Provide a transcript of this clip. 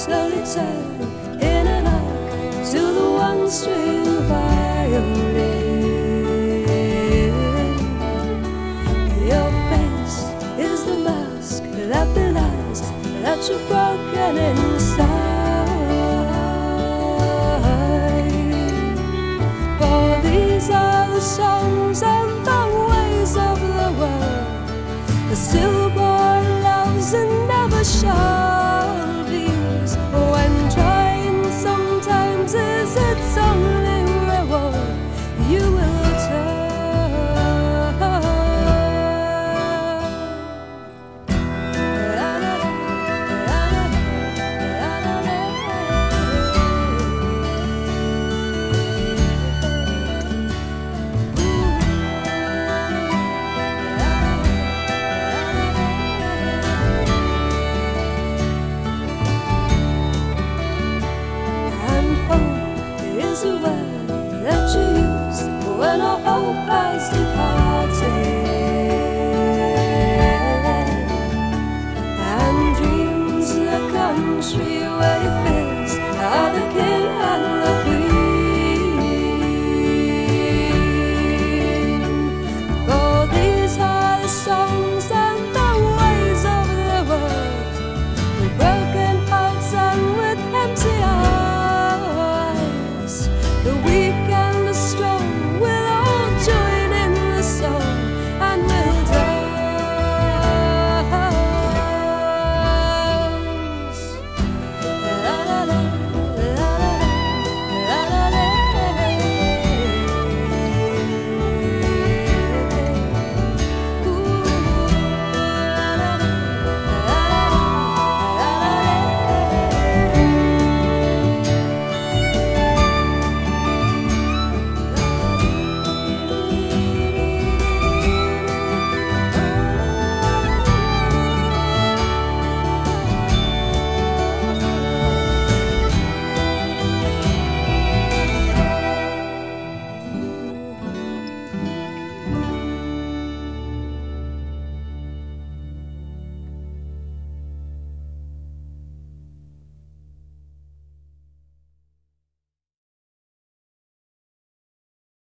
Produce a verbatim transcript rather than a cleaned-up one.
slowly turn in an arc to the one-string violin. Your face is the mask that belies that you're broken inside. For these are the songs and the ways of the world, the stillborn loves and never shall be's. When trying sometimes is its only reward, you will turn. Is a word that you use when all hope has departed, and dreams a country where you feel